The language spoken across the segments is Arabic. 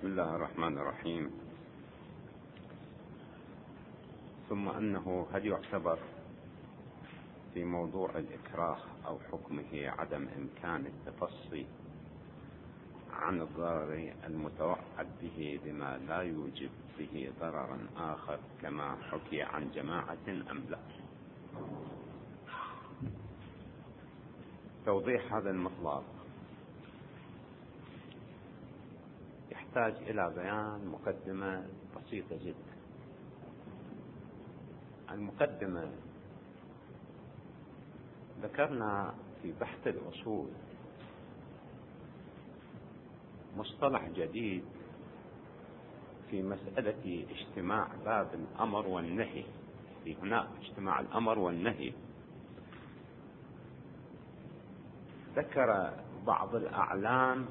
بسم الله الرحمن الرحيم. ثم أنه هل يعتبر في موضوع الإكراه أو حكمه عدم إمكان التفصي عن الضرر المتوعد به بما لا يوجب به ضررا آخر كما حكي عن جماعة أم لا؟ توضيح هذا المطلب يحتاج إلى بيان مقدمة بسيطة جدا. المقدمة: ذكرنا في بحث الأصول مصطلح جديد في مسألة اجتماع باب الأمر والنهي. في هنا اجتماع الأمر والنهي. ذكر بعض الأعلام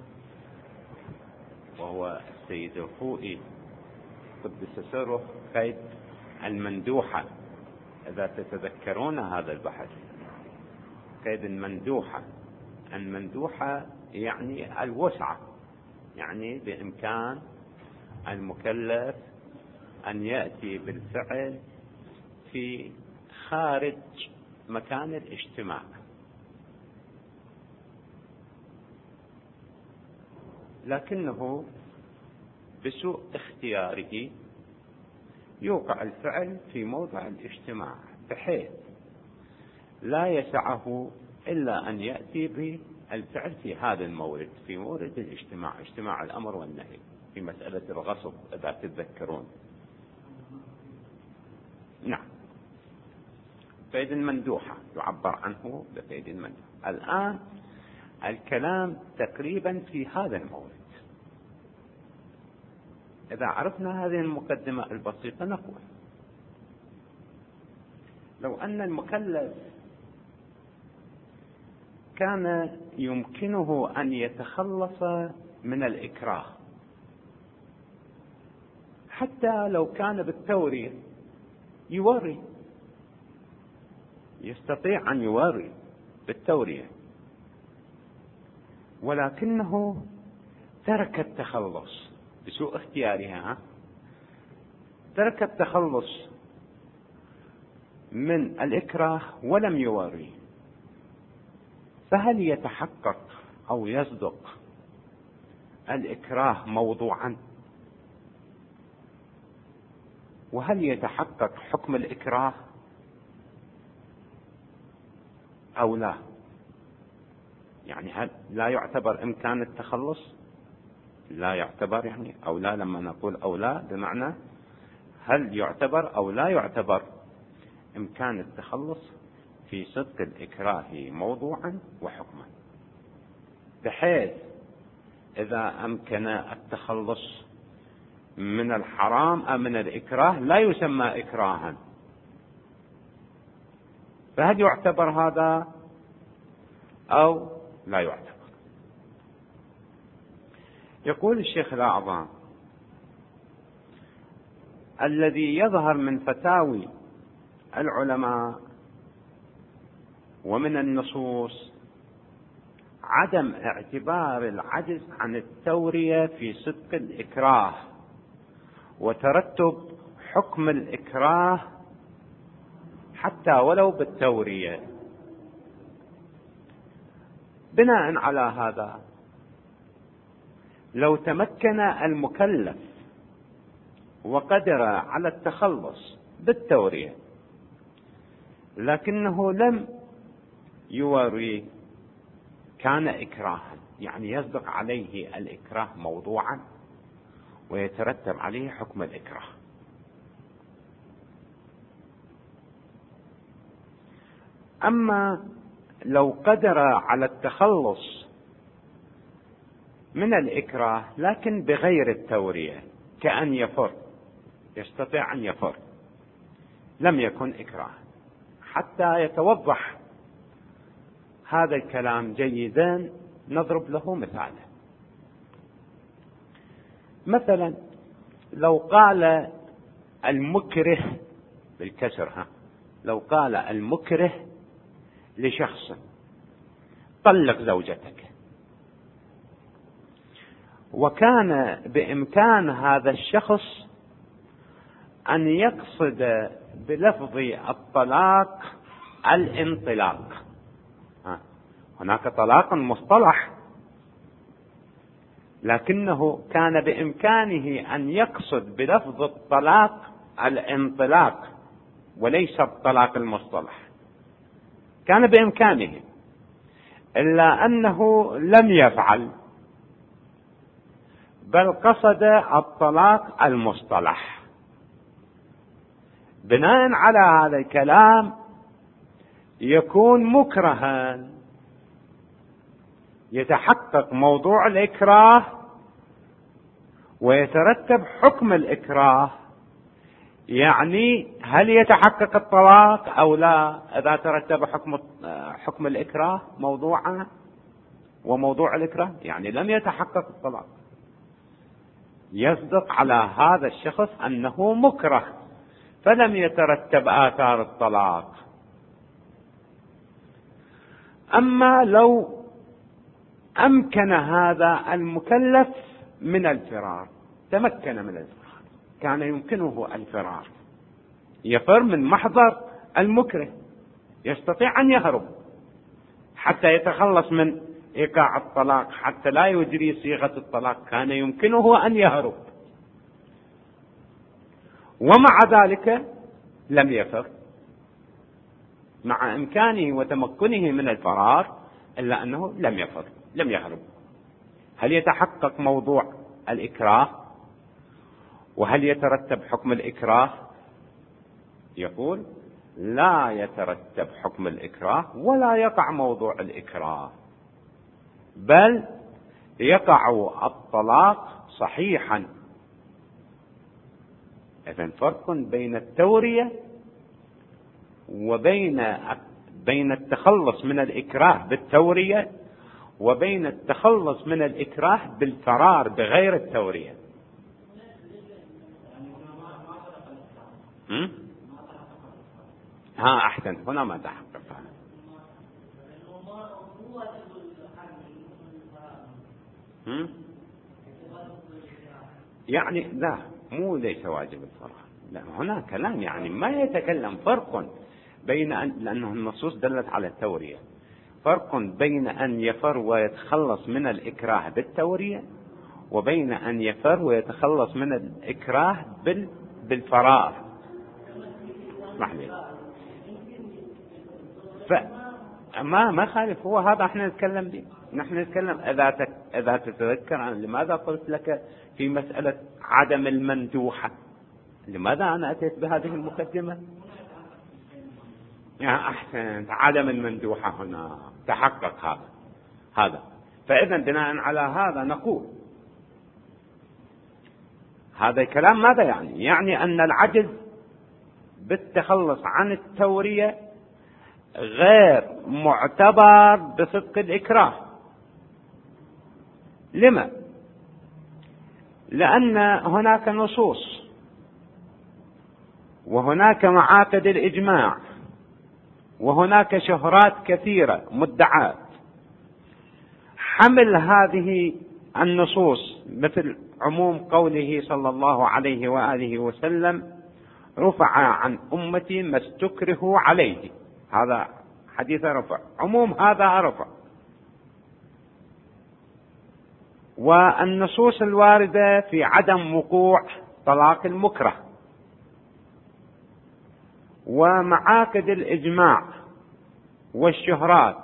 وهو السيد الخوئي قدس سره قيد المندوحة. إذا تتذكرون هذا البحث، قيد المندوحة. المندوحة يعني الوسعة، يعني بإمكان المكلف أن يأتي بالفعل في خارج مكان الاجتماع. لكنه بسوء اختياره يوقع الفعل في موضع الاجتماع بحيث لا يسعه إلا أن يأتي بالفعل في هذا المورد، في مورد الاجتماع، اجتماع الأمر والنهي، في مسألة الغصب إذا تتذكرون. نعم، قيد المندوحة يعبر عنه بقيد المندوحة. الآن الكلام تقريبا في هذا المورد. إذا عرفنا هذه المقدمة البسيطة نقول: لو أن المكلف كان يمكنه أن يتخلص من الإكراه، حتى لو كان بالتورية يوري، يستطيع أن يوري بالتورية، ولكنه ترك التخلص بسوء اختيارها، ترك التخلص من الإكراه ولم يوري. فهل يتحقق أو يصدق الإكراه موضوعا؟ وهل يتحقق حكم الإكراه أو لا؟ يعني هل لا يعتبر إمكان التخلص؟ لا يعتبر يعني، أو لا. لما نقول أو لا بمعنى هل يعتبر أو لا يعتبر إمكان التخلص في صدق الإكراه موضوعا وحكما، بحيث إذا أمكن التخلص من الحرام أو من الإكراه لا يسمى إكراها. فهل يعتبر هذا أو لا يعتبر؟ يقول الشيخ الأعظم: الذي يظهر من فتاوي العلماء ومن النصوص عدم اعتبار العجز عن التورية في صدق الإكراه وترتب حكم الإكراه حتى ولو بالتورية. بناء على هذا، لو تمكن المكلف وقدر على التخلص بالتورية لكنه لم يوري، كان إكراها، يعني يصدق عليه الإكراه موضوعا ويترتب عليه حكم الإكراه. أما لو قدر على التخلص من الإكراه لكن بغير التورية، كأن يفر، يستطيع أن يفر، لم يكن إكراه. حتى يتوضح هذا الكلام جيدا نضرب له مثالا. مثلا لو قال المكره بالكسر، لو قال المكره لشخص: طلق زوجتك، وكان بإمكان هذا الشخص أن يقصد بلفظ الطلاق الانطلاق. هناك طلاق مصطلح، لكنه كان بإمكانه أن يقصد بلفظ الطلاق الانطلاق وليس الطلاق المصطلح، كان بإمكانه، إلا أنه لم يفعل، بل قصد الطلاق المصطلح. بناء على هذا الكلام يكون مكرها، يتحقق موضوع الإكراه ويترتب حكم الإكراه. يعني هل يتحقق الطلاق أو لا إذا ترتب حكم الإكراه موضوعا وموضوع الإكراه؟ يعني لم يتحقق الطلاق، يصدق على هذا الشخص أنه مكره، فلم يترتب آثار الطلاق. أما لو أمكن هذا المكلف من الفرار، تمكن من الفرار، كان يمكنه الفرار، يفر من محضر المكره، يستطيع أن يهرب حتى يتخلص من إيقاع الطلاق، حتى لا يجري صيغة الطلاق، كان يمكنه أن يهرب، ومع ذلك لم يفر، مع إمكانه وتمكنه من الفرار، إلا أنه لم يفر، لم يهرب. هل يتحقق موضوع الإكراه؟ وهل يترتب حكم الإكراه؟ يقول لا يترتب حكم الإكراه ولا يقع موضوع الإكراه، بل يقع الطلاق صحيحا. إذن فرق بين التورية وبين التخلص من الإكراه بالتورية، وبين التخلص من الإكراه بالفرار بغير التورية. أحسن، هنا ما تحقق. يعني لا، مو ليس واجب الفرار، لا، هنا كلام يعني ما يتكلم. فرق بين لأنه النصوص دلت على التورية، فرق بين أن يفر ويتخلص من الإكراه بالتورية، وبين أن يفر ويتخلص من الإكراه بالفرار. اسمح لي، ما خالف، هو هذا احنا نتكلم به. نحن نتكلم إذا تتذكر عن لماذا قلت لك في مسألة عدم المندوحة، لماذا أنا أتيت بهذه المقدمة؟ أحسن، عدم المندوحة هنا تحقق هذا. فإذا بناء على هذا نقول هذا الكلام ماذا يعني؟ يعني أن العجز بالتخلص عن التورية غير معتبر بصدق الإكراه. لما؟ لأن هناك نصوص وهناك معاقد الإجماع وهناك شهرات كثيرة مدعاة. حمل هذه النصوص مثل عموم قوله صلى الله عليه وآله وسلم: رفع عن أمتي ما استكرهوا عليه، هذا حديث رفع، عموم هذا رفع. والنصوص الواردة في عدم وقوع طلاق المكره، ومعاقد الإجماع والشهرات،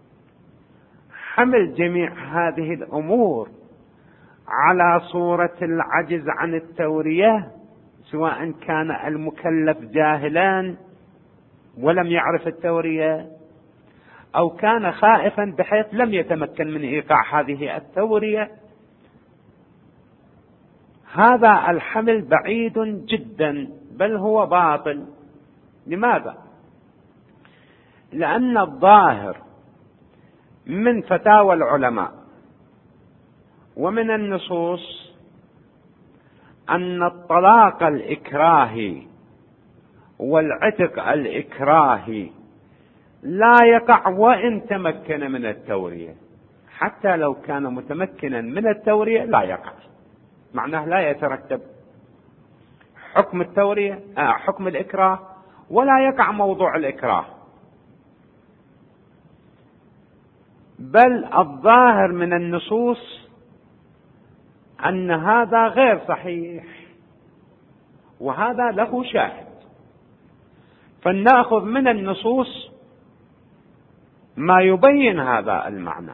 حمل جميع هذه الأمور على صورة العجز عن التورية، سواء كان المكلف جاهلا ولم يعرف التورية، أو كان خائفا بحيث لم يتمكن من إيقاع هذه التورية. هذا الحمل بعيد جدا، بل هو باطل. لماذا؟ لأن الظاهر من فتاوى العلماء ومن النصوص أن الطلاق الإكراهي والعتق الإكراهي لا يقع وإن تمكن من التورية، حتى لو كان متمكنا من التورية لا يقع، معناه لا يترتب حكم التورية حكم الإكراه، ولا يقع موضوع الإكراه. بل الظاهر من النصوص أن هذا غير صحيح، وهذا له شاهد. فلنأخذ من النصوص ما يبين هذا المعنى.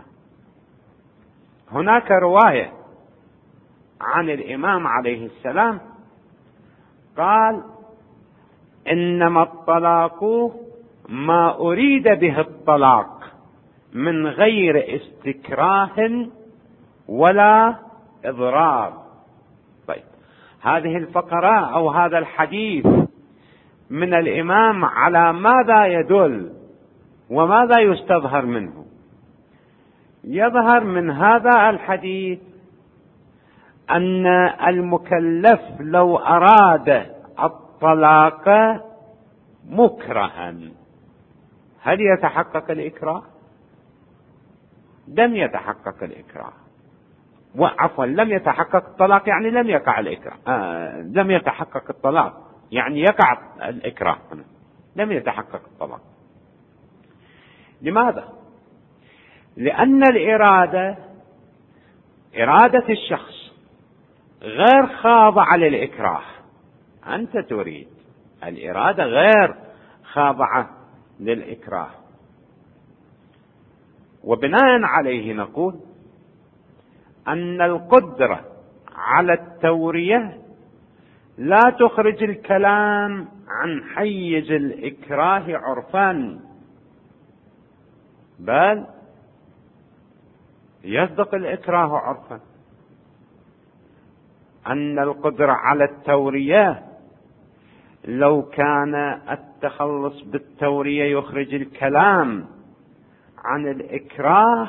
هناك رواية عن الإمام عليه السلام قال: إنما الطلاق ما أريد به الطلاق من غير استكراه ولا إضرار. طيب، هذه الفقرة أو هذا الحديث من الإمام على ماذا يدل وماذا يستظهر منه؟ يظهر من هذا الحديث أن المكلف لو أراد الطلاق مكرها هل يتحقق الإكراه؟ لم يتحقق الإكراه، وعفوا لم يتحقق الطلاق يعني لم يقع الإكراه، لم يتحقق الطلاق يعني يقع الإكراه، لم يتحقق الطلاق. لماذا؟ لأن الإرادة، إرادة الشخص غير خاضعة للإكراه. أنت تريد، الإرادة غير خاضعة للإكراه. وبناء عليه نقول أن القدرة على التورية لا تخرج الكلام عن حيز الإكراه عرفا، بل يصدق الإكراه عرفا. أن القدرة على التورية لو كان التخلص بالتورية يخرج الكلام عن الإكراه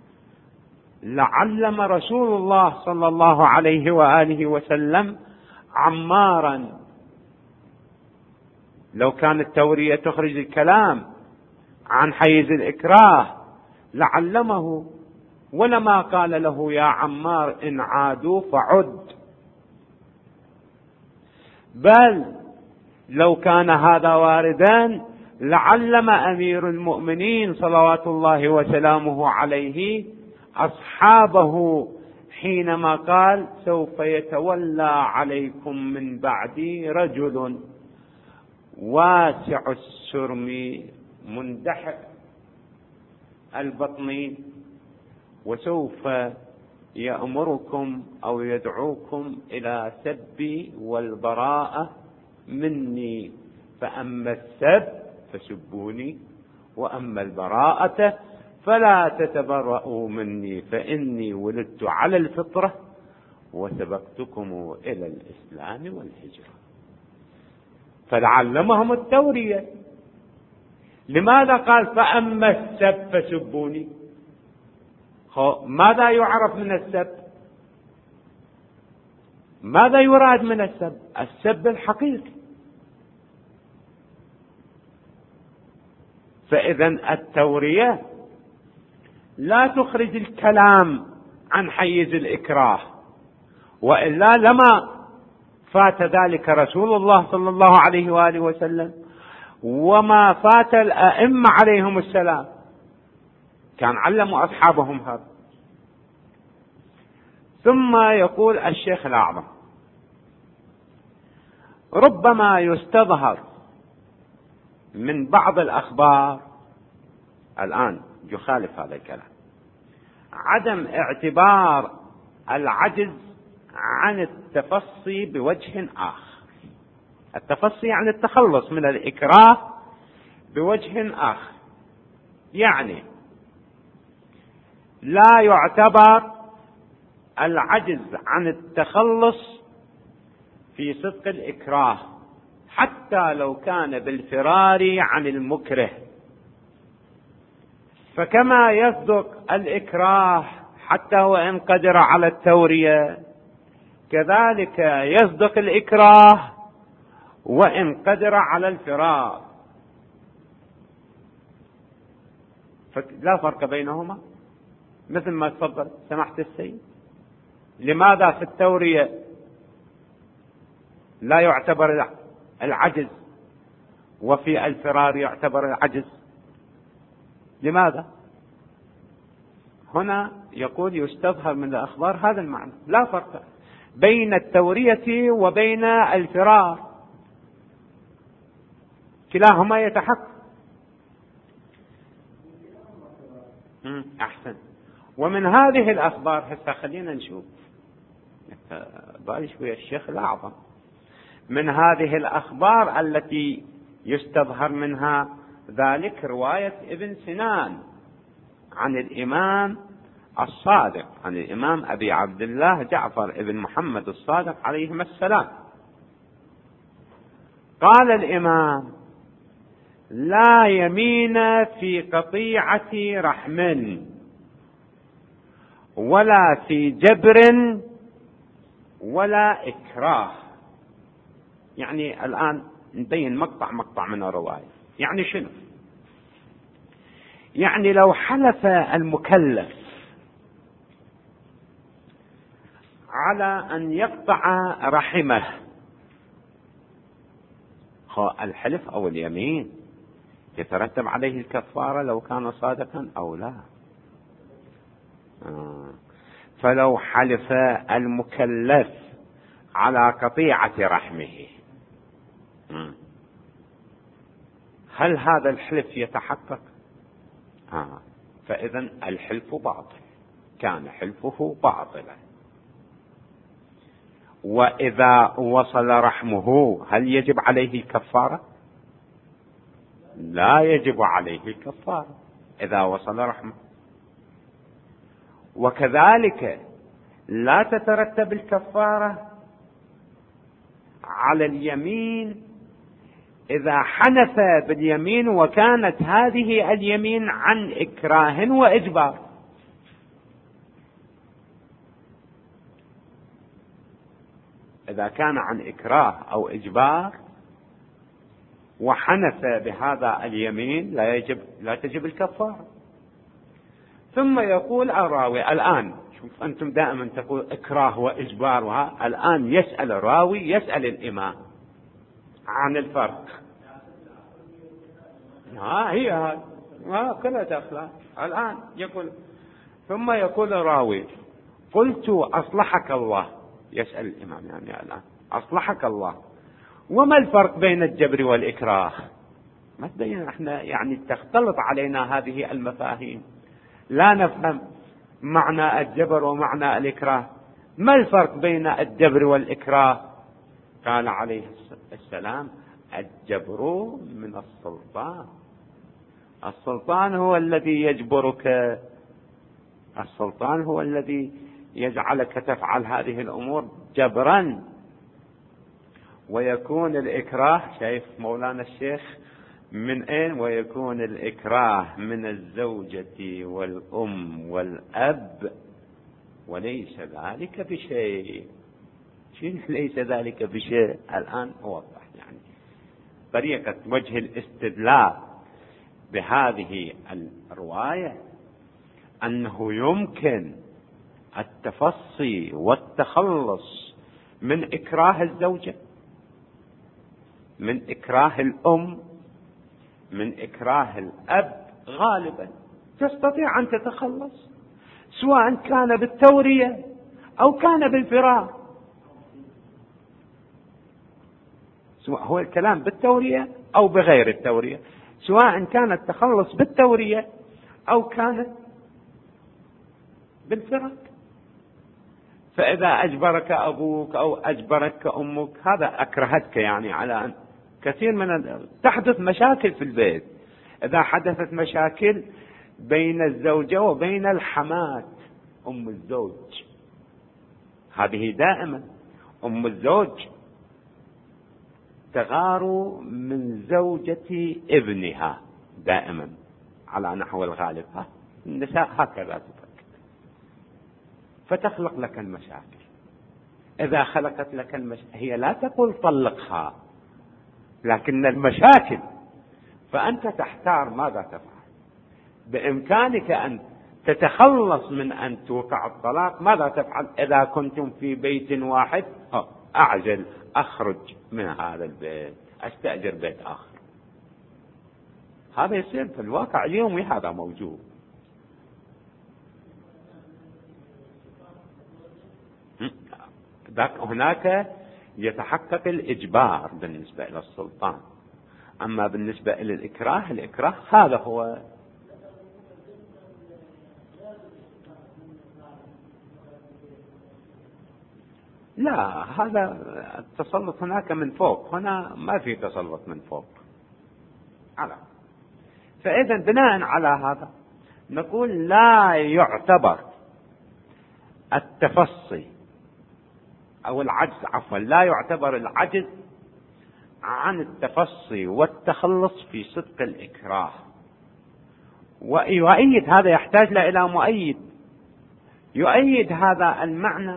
لعلم رسول الله صلى الله عليه وآله وسلم عمارا. لو كانت التورية تخرج الكلام عن حيز الإكراه لعلمه، ولما قال له: يا عمار إن عادوا فعد. بل لو كان هذا واردا لعلم أمير المؤمنين صلوات الله وسلامه عليه أصحابه حينما قال: سوف يتولى عليكم من بعدي رجل واسع السرم مندحر البطن وسوف يأمركم أو يدعوكم إلى سبي والبراءة مني، فأما السب فسبوني وأما البراءة فلا تتبرؤوا مني فإني ولدت على الفطرة وسبقتكم إلى الإسلام والهجرة. فلعلمهم التورية. لماذا قال فأما السب فسبوني؟ ماذا يعرف من السب؟ ماذا يراد من السب؟ السب الحقيقي. فإذا التورية لا تخرج الكلام عن حيز الإكراه، وإلا لما فات ذلك رسول الله صلى الله عليه وآله وسلم وما فات الأئمة عليهم السلام، كان علموا أصحابهم هذا. ثم يقول الشيخ الأعظم: ربما يستظهر من بعض الأخبار الآن يخالف هذا الكلام عدم اعتبار العجز عن التفصي بوجه آخر. التفصي يعني التخلص من الإكراه بوجه آخر، يعني لا يعتبر العجز عن التخلص في صدق الإكراه حتى لو كان بالفرار عن المكره. فكما يصدق الإكراه حتى وإن قدر على التورية، كذلك يصدق الإكراه وإن قدر على الفرار. لا فرق بينهما. مثل ما تفضل سماحة السيد. لماذا في التورية لا يعتبر العجز وفي الفرار يعتبر العجز؟ لماذا؟ هنا يقول يستظهر من الأخبار هذا المعنى، لا فرق بين التورية وبين الفرار، كلاهما يتحقق. أحسن. ومن هذه الأخبار هسه خلينا نشوف بالي شوية الشيخ الأعظم، من هذه الأخبار التي يستظهر منها ذلك رواية ابن سنان عن الإمام الصادق، عن الإمام أبي عبد الله جعفر ابن محمد الصادق عليهما السلام. قال الإمام: لا يمين في قطيعة رحم ولا في جبر ولا إكراه. يعني الآن نبين مقطع من الرواية. يعني شنو؟ يعني لو حلف المكلف على أن يقطع رحمه، الحلف أو اليمين يترتب عليه الكفارة لو كان صادقا أو لا. فلو حلف المكلف على قطيعة رحمه، هل هذا الحلف يتحقق؟ فإذا الحلف باطل، كان حلفه باطلا. وإذا وصل رحمه هل يجب عليه الكفارة؟ لا يجب عليه الكفارة إذا وصل رحمه. وكذلك لا تترتب الكفارة على اليمين إذا حنث باليمين وكانت هذه اليمين عن إكراه وإجبار. إذا كان عن إكراه أو إجبار وحنث بهذا اليمين لا تجب الكفارة. ثم يقول الراوي الآن، شوف أنتم دائما تقول إكراه وإجبار، الآن يسأل الراوي يسأل الإمام عن الفرق. هي كلها داخلة. الآن يقول، ثم يقول الراوي: قلت أصلحك الله، يسأل الإمام يعني الآن أصلحك الله، وما الفرق بين الجبر والإكراه؟ ما تبين احنا يعني تختلط علينا هذه المفاهيم، لا نفهم معنى الجبر ومعنى الإكراه. ما الفرق بين الجبر والإكراه؟ قال عليه السلام: الجبر من السلطان، السلطان هو الذي يجبرك، السلطان هو الذي يجعلك تفعل هذه الأمور جبرا. ويكون الإكراه، شايف مولانا الشيخ من أين؟ ويكون الإكراه من الزوجة والأم والأب، وليس ذلك بشيء. شنو ليس ذلك بشيء؟ الآن أوضح يعني طريقة وجه الاستدلال بهذه الرواية أنه يمكن التفصي والتخلص من إكراه الزوجة، من إكراه الأم، من إكراه الأب. غالبا تستطيع أن تتخلص سواء كان بالتورية أو كان بالفرار، سواء هو الكلام بالتورية أو بغير التورية، سواء كان التخلص بالتورية أو كان بالفرار. فإذا أجبرك أبوك أو أجبرك أمك، هذا أكرهتك يعني على أن كثير من تحدث مشاكل في البيت. إذا حدثت مشاكل بين الزوجة وبين الحمات، أم الزوج، هذه دائما أم الزوج تغار من زوجة ابنها دائما على نحو الغالب. النساء هكذا تفكر، فتخلق لك المشاكل. إذا خلقت لك المشاكل هي لا تقول طلقها، لكن المشاكل، فأنت تحتار ماذا تفعل. بإمكانك أن تتخلص من أن توقع الطلاق ماذا تفعل؟ إذا كنتم في بيت واحد أعجل أخرج من هذا البيت، أستأجر بيت آخر. هذا يصير في الواقع اليومي، هذا موجود. هناك يتحقق الإجبار بالنسبة إلى السلطان، أما بالنسبة إلى الإكراه، الإكراه هذا هو. لا، هذا التسلط هناك من فوق، هنا ما في تسلط من فوق. فإذا بناء على هذا نقول لا يعتبر التفصي أو العجز، عفوا، لا يعتبر العجز عن التفصي والتخلص في صدق الإكراه. ويؤيد هذا، يحتاج إلى مؤيد يؤيد هذا المعنى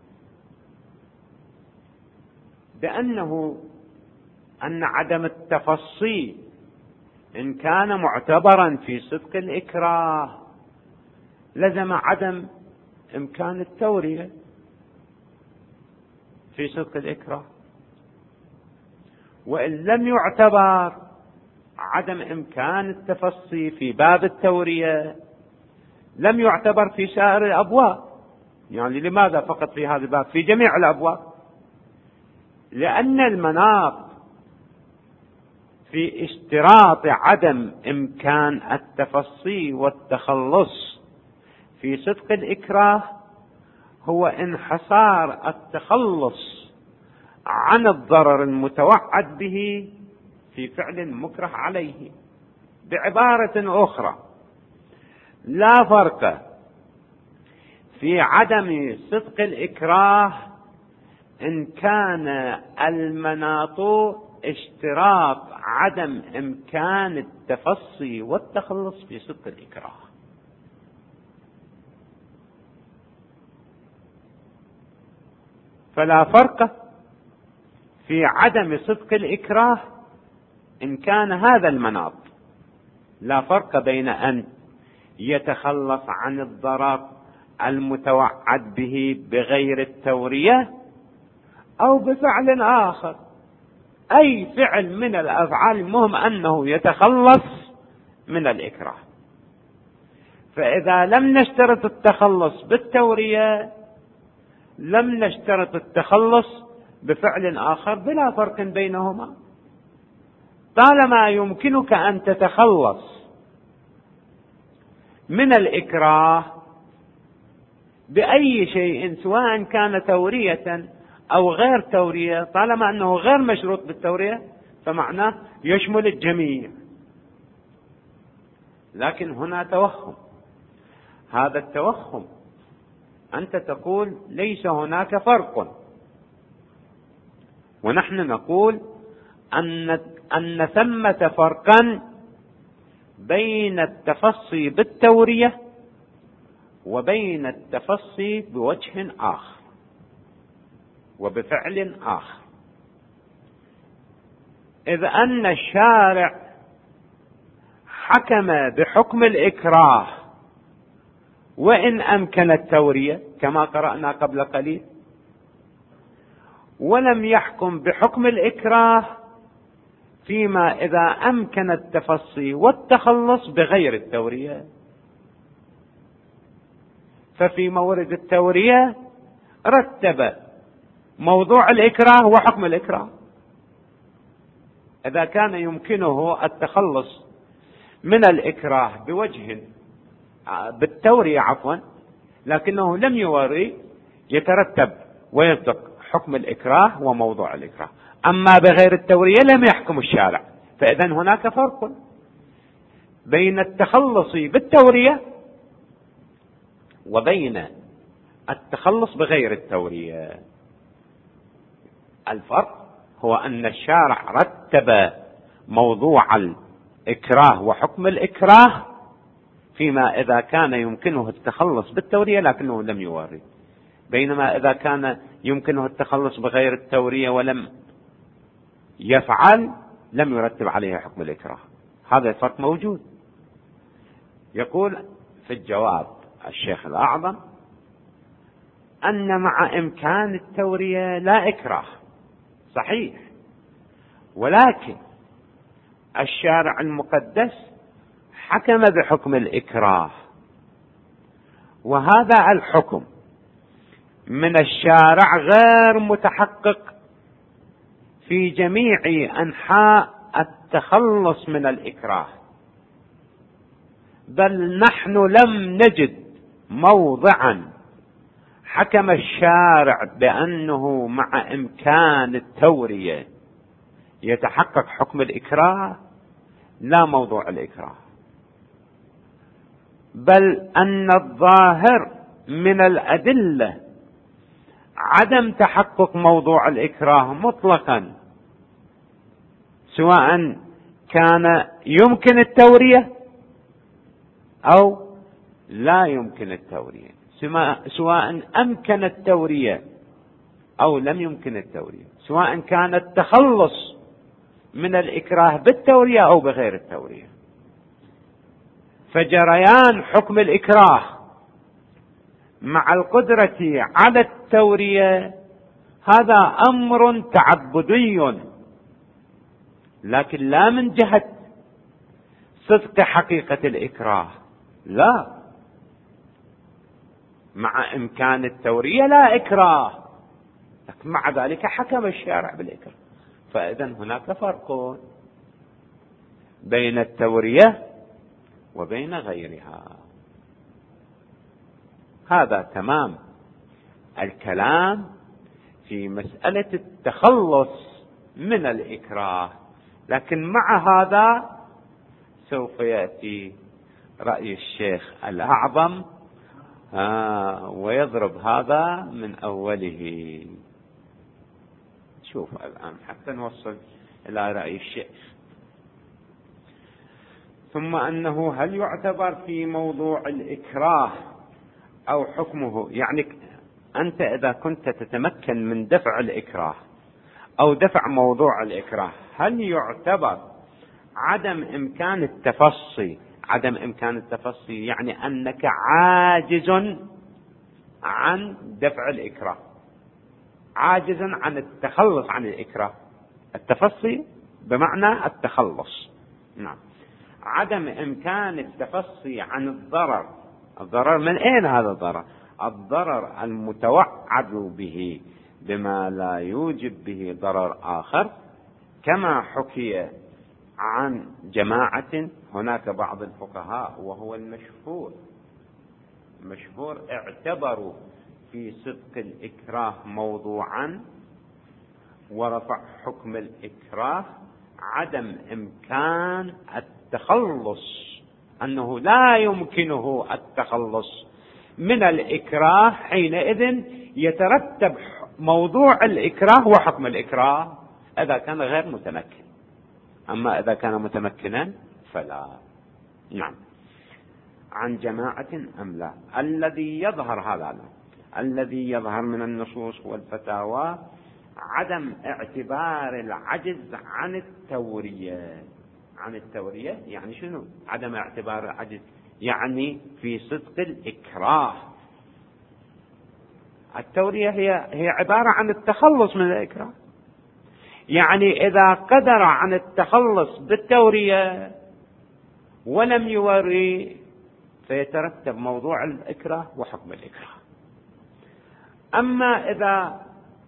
أن عدم التفصي إن كان معتبرا في صدق الإكراه لزم عدم إمكان التورية في صدق الإكراه، وإن لم يعتبر عدم إمكان التفصي في باب التورية لم يعتبر في سائر الأبواب. يعني لماذا فقط في هذا الباب؟ في جميع الأبواب، لأن المناط في اشتراط عدم إمكان التفصي والتخلص في صدق الإكراه هو انحصار التخلص عن الضرر المتوعد به في فعل مكره عليه. بعبارة أخرى، لا فرق في عدم صدق الإكراه إن كان المناط اشتراط عدم إمكان التفصي والتخلص في صدق الإكراه. فلا فرق في عدم صدق الإكراه إن كان هذا المناط، لا فرق بين أن يتخلص عن الضرر المتوعد به بغير التورية أو بفعل آخر، أي فعل من الأفعال، المهم أنه يتخلص من الإكراه. فإذا لم نشترط التخلص بالتورية لم نشترط التخلص بفعل آخر، بلا فرق بينهما. طالما يمكنك أن تتخلص من الإكراه بأي شيء سواء كان تورية أو غير تورية، طالما أنه غير مشروط بالتورية فمعناه يشمل الجميع. لكن هنا توهم، هذا التوهم أنت تقول ليس هناك فرق، ونحن نقول أن ثمة فرقا بين التفصي بالتورية وبين التفصي بوجه آخر وبفعل آخر. إذ أن الشارع حكم بحكم الإكراه وإن أمكن التورية كما قرأنا قبل قليل، ولم يحكم بحكم الإكراه فيما إذا أمكن التفصي والتخلص بغير التورية. ففي مورد التورية رتب موضوع الإكراه وحكم الإكراه. إذا كان يمكنه التخلص من الإكراه بوجه بالتورية لكنه لم يوري، يترتب ويصدق حكم الإكراه وموضوع الإكراه. أما بغير التورية لم يحكم الشارع، فإذا هناك فرق بين التخلص بالتورية وبين التخلص بغير التورية. الفرق هو أن الشارع رتب موضوع الإكراه وحكم الإكراه فيما إذا كان يمكنه التخلص بالتورية لكنه لم يوري، بينما إذا كان يمكنه التخلص بغير التورية ولم يفعل لم يرتب عليه حكم الإكراه. هذا الفرق موجود. يقول في الجواب الشيخ الأعظم أن مع إمكان التورية لا إكراه، صحيح، ولكن الشارع المقدس حكم بحكم الإكراه، وهذا الحكم من الشارع غير متحقق في جميع أنحاء التخلص من الإكراه، بل نحن لم نجد موضعا حكم الشارع بأنه مع إمكان التورية يتحقق حكم الإكراه، لا موضوع الإكراه، بل أن الظاهر من الأدلة عدم تحقق موضوع الإكراه مطلقا، سواء كان يمكن التورية أو لا يمكن التورية، سواء أمكن التورية أو لم يمكن التورية، سواء كان التخلص من الإكراه بالتورية أو بغير التورية. فجريان حكم الإكراه مع القدرة على التورية هذا أمر تعبدي، لكن لا من جهة صدق حقيقة الإكراه، لا، مع إمكان التورية لا إكراه، لكن مع ذلك حكم الشارع بالإكراه. فإذا هناك فرق بين التورية وبين غيرها. هذا تمام الكلام في مسألة التخلص من الإكراه، لكن مع هذا سوف يأتي رأي الشيخ الأعظم ويضرب هذا من أوله. شوف الآن حتى نوصل إلى رأي الشيخ. ثم أنه هل يعتبر في موضوع الإكراه أو حكمه، يعني أنت إذا كنت تتمكن من دفع الإكراه أو دفع موضوع الإكراه، هل يعتبر عدم إمكان التفصي؟ عدم إمكان التفصي يعني أنك عاجز عن دفع الإكراه، عاجز عن التخلص عن الإكراه. التفصي بمعنى التخلص، نعم. عدم إمكان التفصي عن الضرر. الضرر من أين هذا الضرر؟ الضرر المتوعد به بما لا يوجب به ضرر آخر، كما حكي عن جماعة. هناك بعض الفقهاء وهو المشهور اعتبروا في صدق الإكراه موضوعا ورفع حكم الإكراه عدم إمكان التخلص، أنه لا يمكنه التخلص من الإكراه، حينئذ يترتب موضوع الإكراه وحكم الإكراه إذا كان غير متمكن. أما إذا كان متمكنا فلا. نعم. عن جماعة أم لا؟ الذي يظهر هذا الذي يظهر من النصوص والفتاوى عدم اعتبار العجز عن التورية. عن التورية يعني شنو؟ عدم اعتبار العجز يعني في صدق الإكراه. التورية هي عبارة عن التخلص من الإكراه، يعني إذا قدر عن التخلص بالتورية ولم يوري فيترتب موضوع الإكراه وحكم الإكراه. أما إذا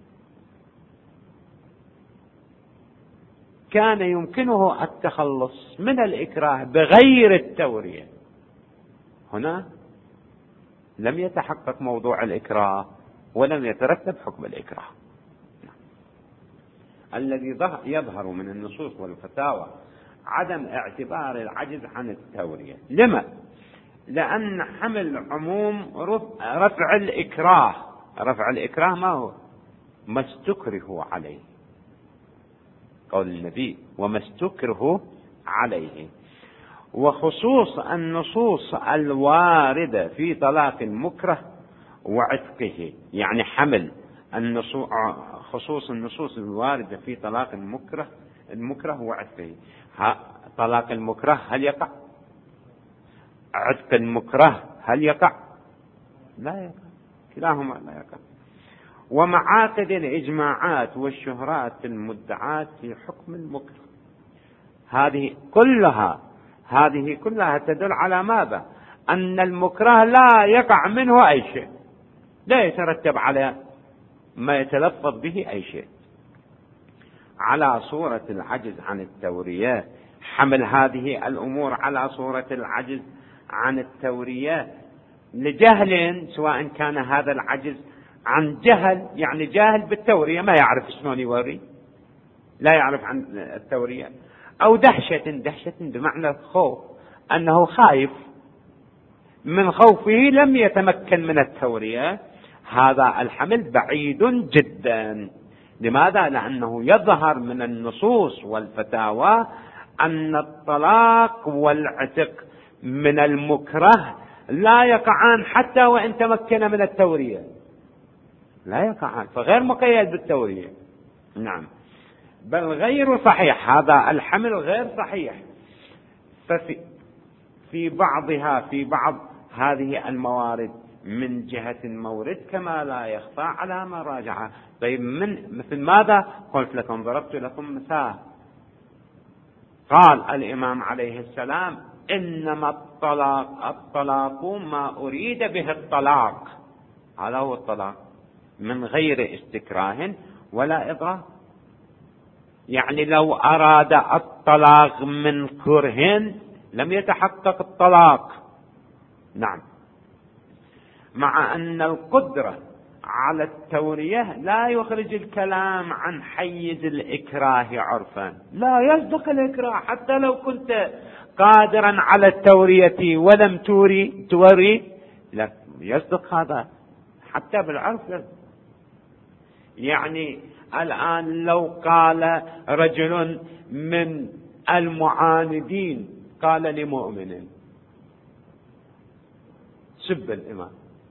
كان يمكنه التخلص من الإكراه بغير التورية، هنا لم يتحقق موضوع الإكراه ولم يترتب حكم الإكراه. الذي يظهر من النصوص والفتاوى عدم اعتبار العجز عن التورية. لما؟ لأن حمل عموم رفع الإكراه. رفع الإكراه ما هو؟ ما استكره عليه، قول النبي وما استكره عليه. وخصوص النصوص الواردة في طلاق المكره وعتقه، يعني حمل خصوص النصوص الواردة في طلاق المكره وعتقه. طلاق المكره هل يقع؟ عتق المكره هل يقع؟ لا يقع، كلاهما لا يقع. ومعاقد الإجماعات والشهرات المدعاة في حكم المكره، هذه كلها تدل على ماذا؟ أن المكره لا يقع منه أي شيء، لا يترتب على ما يتلفظ به أي شيء. على صورة العجز عن التورية، حمل هذه الأمور على صورة العجز عن التورية لجهل، سواء كان هذا العجز عن جهل، يعني جاهل بالتورية ما يعرف شلون يوري، لا يعرف عن التورية، أو دهشة بمعنى الخوف، أنه خايف، من خوفه لم يتمكن من التورية، هذا الحمل بعيد جدا. لماذا؟ لأنه يظهر من النصوص والفتاوى أن الطلاق والعتق من المكره لا يقعان حتى وإن تمكن من التورية، لا يقعان، فغير مقيد بالتورية. نعم، بل غير صحيح، هذا الحمل غير صحيح. في بعض هذه الموارد من جهة المورد كما لا يخفى على ما راجعه. طيب مثل ماذا؟ قلت لكم، ضربت لكم مثال. قال الإمام عليه السلام: إنما الطلاق ما أريد به الطلاق، هذا هو الطلاق، من غير استكراه ولا إضرار. يعني لو أراد الطلاق من كره لم يتحقق الطلاق. نعم، مع أن القدرة على التورية لا يخرج الكلام عن حيز الإكراه عرفا، لا يصدق الإكراه حتى لو كنت قادرا على التورية ولم توري، لا يصدق هذا حتى بالعرف. يعني الآن لو قال رجل من المعاندين قال لمؤمن: سب الإمام،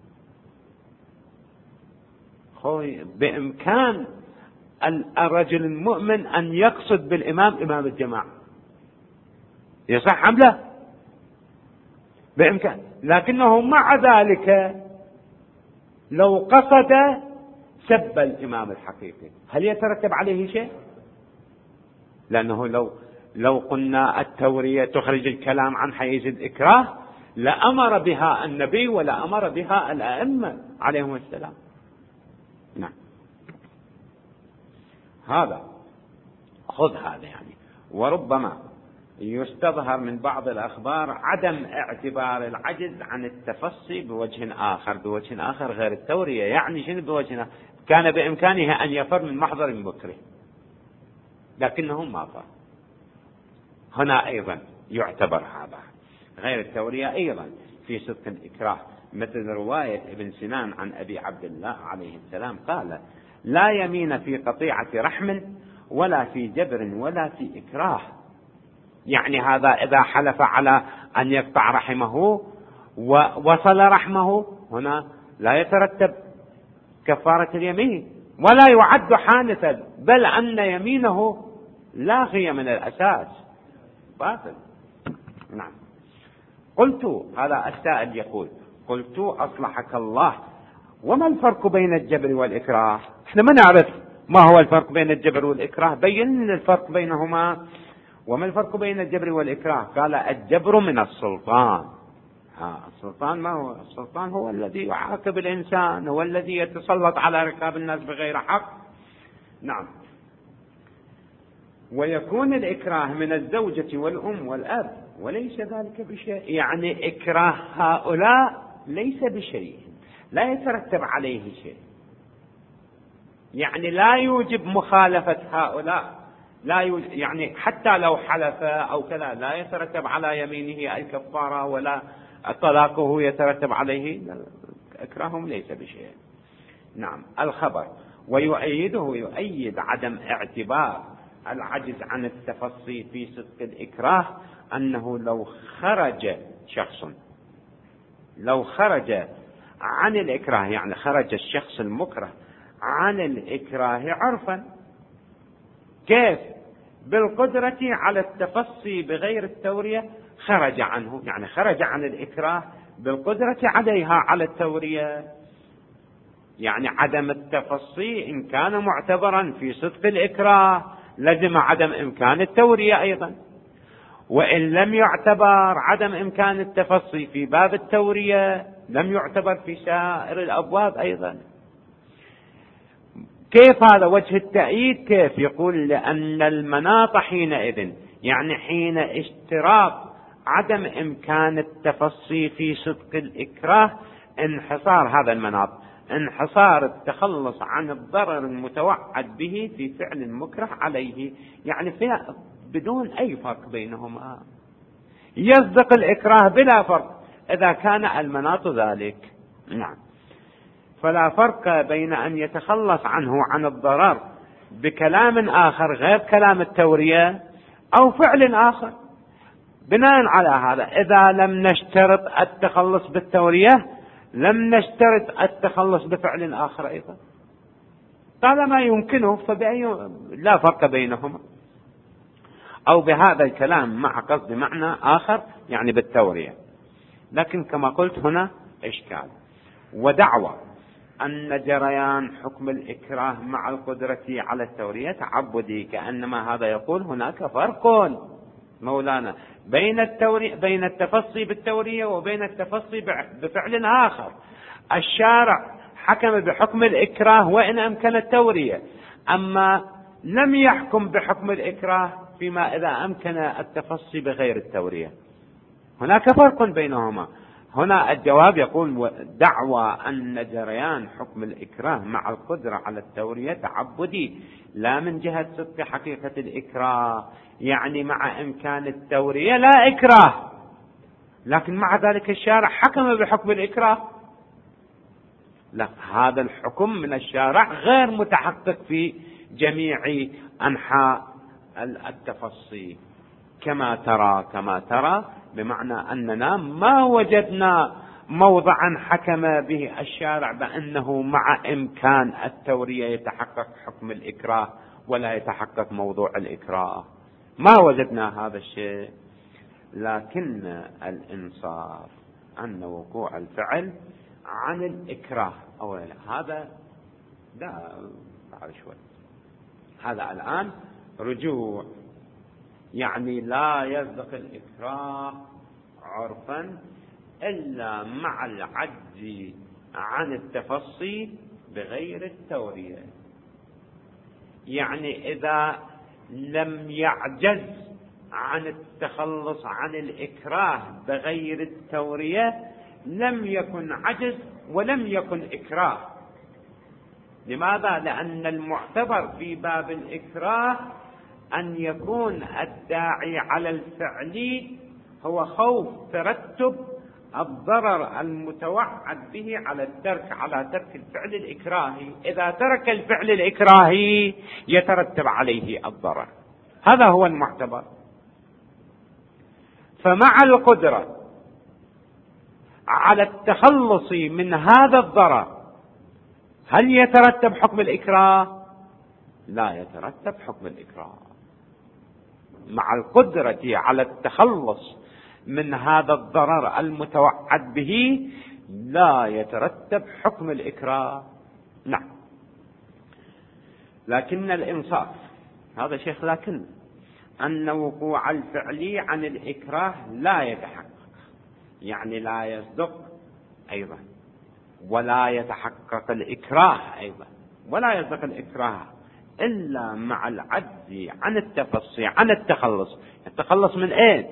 بإمكان الرجل المؤمن أن يقصد بالإمام إمام الجماعة، يصح أم لا؟ بإمكان، لكنه مع ذلك لو قصد سب الإمام الحقيقي هل يترتب عليه شيء؟ لأنه لو قلنا التورية تخرج الكلام عن حيز الإكراه لأمر بها النبي ولا أمر بها الأئمة عليهم السلام. نعم، خذ هذا يعني. وربما يستظهر من بعض الأخبار عدم اعتبار العجز عن التفصي بوجه آخر غير التورية. يعني شنو بوجه؟ كان بإمكانه أن يفر من محضر المكره لكنه ما فر. هنا أيضا يعتبر هذا غير التورية أيضا في صدق الإكراه، مثل رواية ابن سنان عن أبي عبد الله عليه السلام قال: لا يمين في قطيعة رحم ولا في جبر ولا في إكراه. يعني هذا إذا حلف على أن يقطع رحمه ووصل رحمه، هنا لا يترتب كفارة اليمين ولا يعد حانثا، بل أن يمينه لاغية من الأساس، باطل. نعم. قلت، هذا السائل يقول: قلت أصلحك الله، وما الفرق بين الجبر والإكراه؟ احنا ما نعرف ما هو الفرق بين الجبر والإكراه، بين الفرق بينهما. وما الفرق بين الجبر والإكراه؟ قال: الجبر من السلطان. السلطان ما هو؟ السلطان هو الذي يعاقب الإنسان، هو الذي يتسلط على رقاب الناس بغير حق. نعم. ويكون الإكراه من الزوجة والأم والأب وليس ذلك بشيء. يعني إكراه هؤلاء ليس بشيء، لا يترتب عليه شيء، يعني لا يوجب مخالفة هؤلاء، يعني حتى لو حلف أو كذا لا يترتب على يمينه الكفارة ولا طلاقه يترتب عليه، إكراههم ليس بشيء. نعم. الخبر يؤيد عدم اعتبار العجز عن التفصي في صدق الإكراه أنه لو خرج عن الإكراه، يعني خرج الشخص المكره عن الإكراه عرفا، كيف؟ بالقدرة على التفصي بغير التورية، خرج عنه، يعني خرج عن الإكراه بالقدرة عليها على التورية. يعني عدم التفصي إن كان معتبرا في صدق الإكراه لزم عدم إمكان التورية أيضا، وإن لم يعتبر عدم إمكان التفصي في باب التورية لم يعتبر في سائر الأبواب أيضا. كيف هذا وجه التأييد؟ كيف؟ يقول لأن المناط حينئذ، يعني حين اشتراط عدم إمكان التفصي في صدق الإكراه، انحصار هذا المناط، انحصار التخلص عن الضرر المتوعد به في فعل المكره عليه، يعني فيها بدون أي فرق بينهما، يصدق الإكراه بلا فرق إذا كان المناط ذلك. نعم، فلا فرق بين أن يتخلص عنه عن الضرر بكلام آخر غير كلام التورية أو فعل آخر. بناء على هذا إذا لم نشترط التخلص بالتورية لم نشترط التخلص بفعل آخر أيضا، طالما يمكنه لا فرق بينهما، أو بهذا الكلام مع قصد معنى آخر يعني بالتورية. لكن كما قلت هنا إشكال، ودعوى أن جريان حكم الإكراه مع القدرة على التورية تعبدي، كأنما هذا يقول هناك فرق مولانا بين التفصي بالتورية وبين التفصي بفعل آخر. الشارع حكم بحكم الإكراه وإن أمكن التورية، أما لم يحكم بحكم الإكراه فيما إذا أمكن التفصي بغير التورية، هناك فرق بينهما. هنا الجواب يقول دعوى أن جريان حكم الإكراه مع القدرة على التورية تعبدي، لا من جهة صدق حقيقة الإكراه، يعني مع إمكان التورية لا إكراه، لكن مع ذلك الشارع حكم بحكم الإكراه. لا، هذا الحكم من الشارع غير متحقق في جميع أنحاء التفصيل كما ترى، بمعنى أننا ما وجدنا موضعا حكم به الشارع بأنه مع إمكان التورية يتحقق حكم الإكراه ولا يتحقق موضوع الإكراه، ما وجدنا هذا الشيء. لكن الإنصاف أن وقوع الفعل عن الإكراه أولا هذا لا بعد شوي، هذا الآن رجوع، يعني لا يصدق الإكراه عرفا إلا مع العجز عن التفصي بغير التورية. يعني إذا لم يعجز عن التخلص عن الإكراه بغير التورية لم يكن عجز ولم يكن إكراه. لماذا؟ لأن المعتبر في باب الإكراه أن يكون الداعي على الفعل هو خوف ترتب الضرر المتوعد به على ترك الفعل الإكراهي. إذا ترك الفعل الإكراهي يترتب عليه الضرر، هذا هو المعتبر. فمع القدرة على التخلص من هذا الضرر هل يترتب حكم الإكراه؟ لا يترتب حكم الإكراه. مع القدرة على التخلص من هذا الضرر المتوعد به لا يترتب حكم الإكراه. نعم، لكن الإنصاف هذا شيخ، لكن أن وقوع الفعل عن الإكراه لا يتحقق، يعني لا يصدق أيضا، ولا يتحقق الإكراه أيضا، ولا يصدق الإكراه إلا مع العجز عن التفصي عن التخلص. التخلص من إيه؟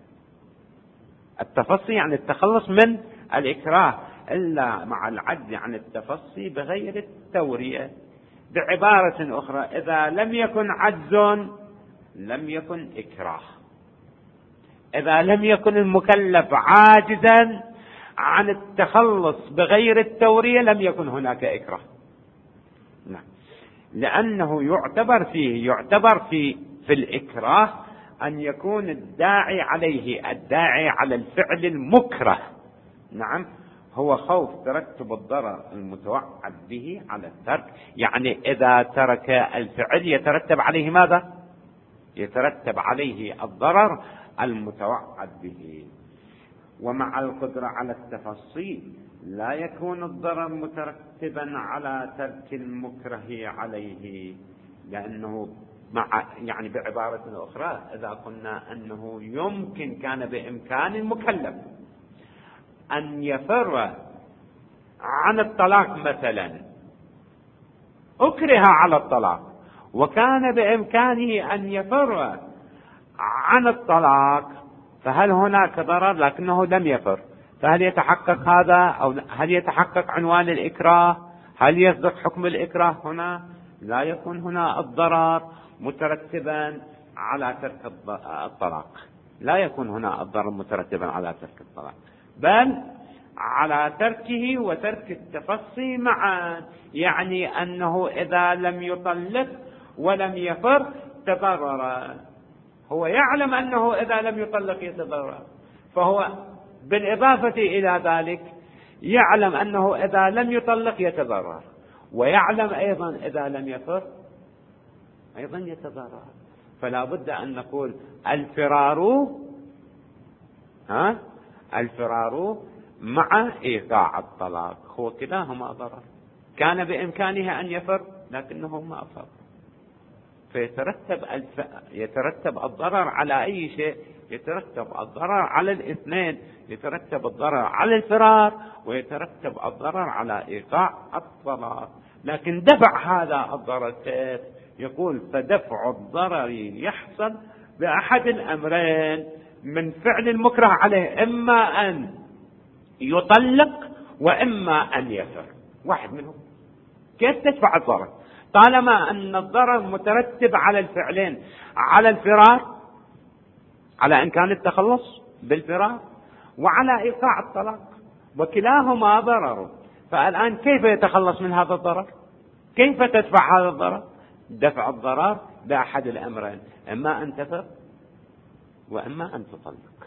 التفصي يعني التخلص من الإكراه، إلا مع العجز عن التفصي بغير التورية. بعبارة أخرى، إذا لم يكن عجز لم يكن إكراه، إذا لم يكن المكلف عاجزا عن التخلص بغير التورية لم يكن هناك إكراه. نعم، لأنه يعتبر في الإكراه أن يكون الداعي على الفعل المكره، نعم، هو خوف ترتب الضرر المتوعد به على الترك. يعني إذا ترك الفعل يترتب عليه ماذا؟ يترتب عليه الضرر المتوعد به. ومع القدرة على التفصيل لا يكون الضرر مترتبا على ترك المكره عليه، لأنه يعني بعبارة أخرى إذا قلنا أنه يمكن كان بإمكان المكلف أن يفر عن الطلاق مثلا، أكره على الطلاق، وكان بإمكانه أن يفر عن الطلاق، فهل هناك ضرر؟ لكنه لم يفر، فهل يتحقق هذا أو هل يتحقق عنوان الإكراه؟ هل يصدق حكم الإكراه هنا؟ لا يكون هنا الضرر مترتبا على ترك الطلاق، لا يكون هنا الضرر مترتبا على ترك الطلاق، بل على تركه وترك التفصي معا. يعني أنه إذا لم يطلق ولم يفر تضرر، هو يعلم أنه إذا لم يطلق يتضرر، فهو بالإضافة إلى ذلك يعلم أنه إذا لم يطلق يتضرر، ويعلم أيضا إذا لم يفر أيضا يتضرر. فلا بد أن نقول الفرار مع إيقاع الطلاق، هو كلاهما ضرر، كان بإمكانه أن يفر لكنه ما أفر، يترتب الضرر على أي شيء؟ يترتب الضرر على الاثنين، يترتب الضرر على الفرار، ويترتب الضرر على إيقاع الطلاق. لكن دفع هذا الضرر كيف؟ يقول فدفع الضرر يحصل بأحد الأمرين من فعل المكره عليه، إما أن يطلق وإما أن يفر، واحد منهم. كيف تدفع الضرر طالما أن الضرر مترتب على الفعلين، على الفرار، على إمكان التخلص بالفرار، وعلى إيقاع الطلاق، وكلاهما ضرر. فالآن كيف يتخلص من هذا الضرر؟ كيف تدفع هذا الضرر؟ دفع الضرر بأحد الأمرين، إما أن تفر وإما أن تطلق،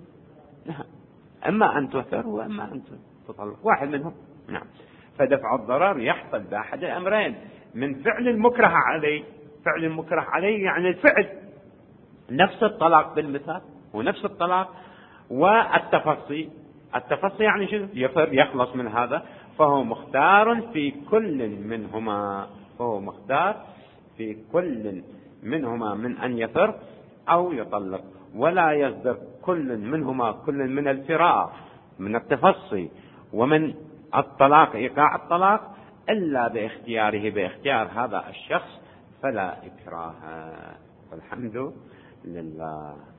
إما أن تفر وإما أن تطلق، واحد منهم. نعم. فدفع الضرر يحصل بأحد الأمرين من فعل المكره عليه. فعل المكره عليه يعني الفعل، نفس الطلاق بالمثال ونفس الطلاق، والتفصي. التفصي يعني شو؟ يفر، يخلص من هذا، فهو مختار في كل منهما، فهو مختار في كل منهما من أن يفر أو يطلق، ولا يصدر كل منهما، كل من الفرار، من التفصي ومن الطلاق، إيقاع الطلاق، إلا باختياره، باختيار هذا الشخص، فلا إكراه. والحمد لله.